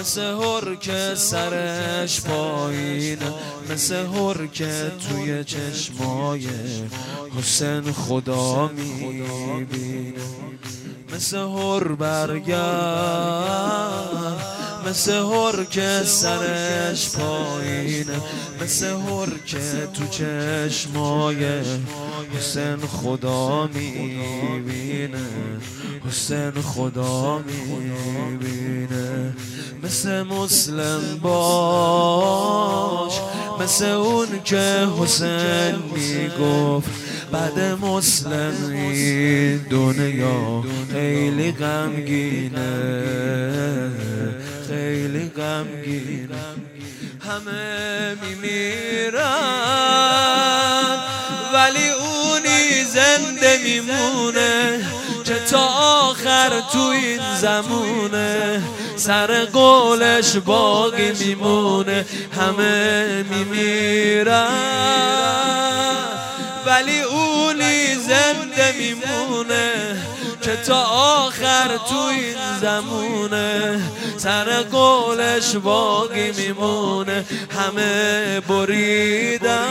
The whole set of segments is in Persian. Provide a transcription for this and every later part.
مثل هر که سرش پایینه، مثل هر که توی چشمای حسین خدا میبینه. مثل هر برگرد، مثل هر که سرش پایینه، مثل هر که تو چشمای حسین خدا میبینه، حسین خدا میبینه. مثل مسلم باش، مثل اون که حسین میگفت بعد مسلم این دنیا خیلی غمگینه، خیلی غمگینه. همه میمیرن ولی اونی زنده میمونه که تا آخر تو این زمونه سر قولش باقی میمونه. همه میمیرن ولی اونی زنده میمونه که تا آخر تو این زمونه سر قولش باقی میمونه. همه بریدن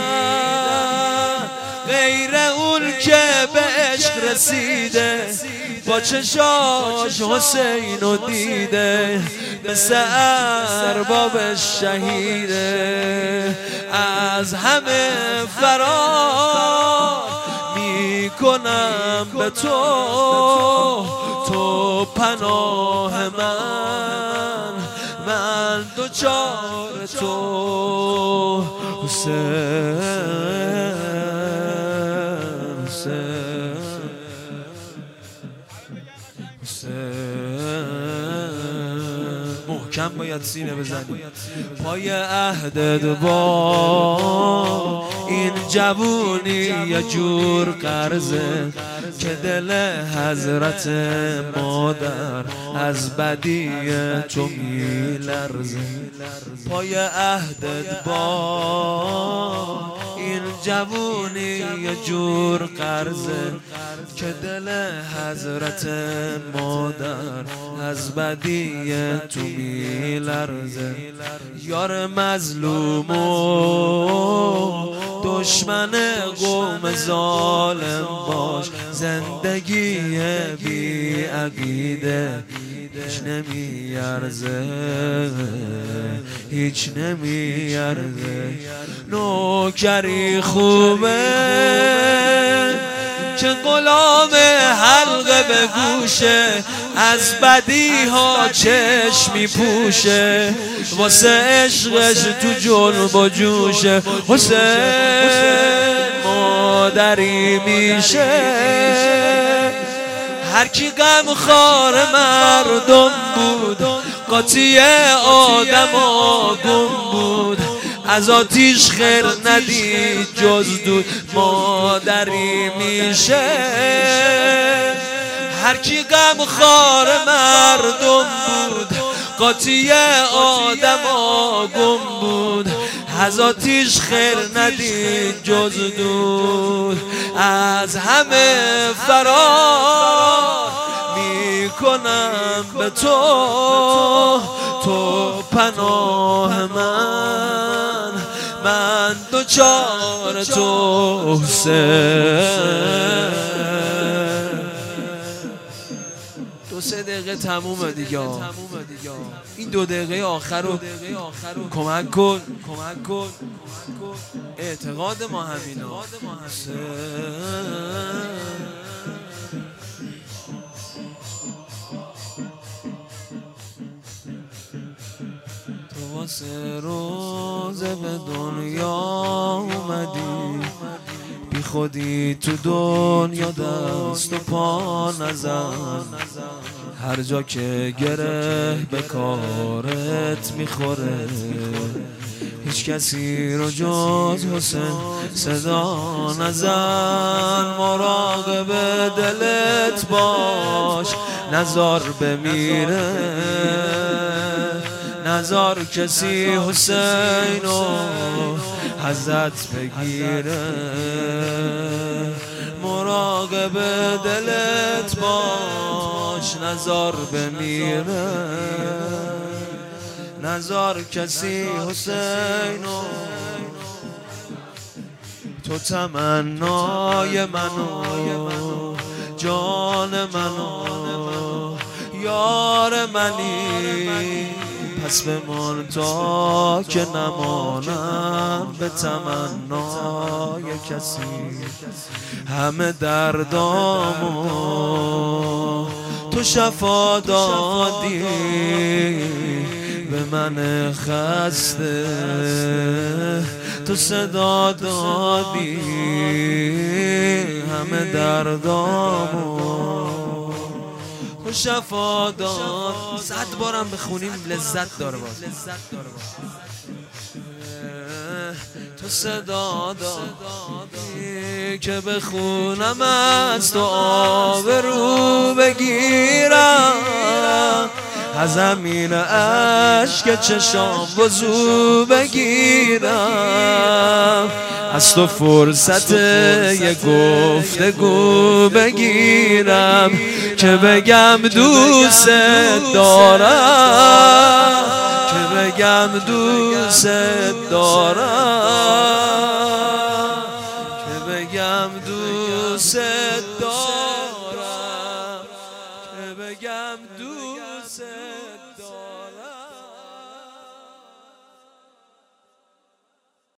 غیر اون که به عشق رسیده، با چشاش حسینو دیده، مثل ارباب شهیده. از همه فرار میکنم به تو، تو پناه من دوچار تو حسین، محکم باید سینه بزنی. پای عهدت با این جوونی یه جور قرضه که دل حضرت مادر از بدی تو میلرزه. پای عهدت با این جوونی یه جور قرضه که دل حضرت مادر از بدی تو میلرزه. یار مظلوم و دشمن قوم ظالم باش، زندگی بی عقیده هیچ نمیارزه، هیچ نمیارزه. نوکری خوبه که غلام حلقه به گوشه، از بدی ها چشم میپوشه، واسه عشقش تو جنب و جوشه. حسین مادری میشه هر کی غم خار مردم بود، قاطی آدم گم بود، از آتیش خیر ندید جز دود. مادری میشه هر کی غم خار مردم بود، قاطی آدم گم بود، از آتیش خیر ندید جز دود. از همه فرار میکنم به تو، تو پناه من دوچار تو حسین. 2-3 دقیقه تمومه دیگه. این 2 دقیقه آخر رو کمک کن. اعتقاد ما همینا. تو واسه روزه به دنیا اومدی، بی خودی تو دنیا دست و پا نزن، هر جا که گره به کارت میخوره، هیچ کسی رو جز حسین صدا نزن. مراقب دلت باش نزار بمیره، نزار کسی حسینو ازت بگیره. مراقب دلت باش نزار بمیره، نزار کسی حسینو، تو تمنای منو، جان منو، یار منی، پس بمان تا که نمانم به تمنای کسی. همه دردامو تو شفا دادی، به من خسته تو صدا دادی. همه دردامو تو شفا داد. 100 بارم بخونیم لذت داره باز. تو صدا دادی که بخونم از تو آبرو بگیرم، از زمین اشک چشام وضو بگیرم، از تو فرصت یه گفتگو بگیرم که بگم دوست دارم، که بگم دوست دارم، که بگم دوست دارم، که بگم دوست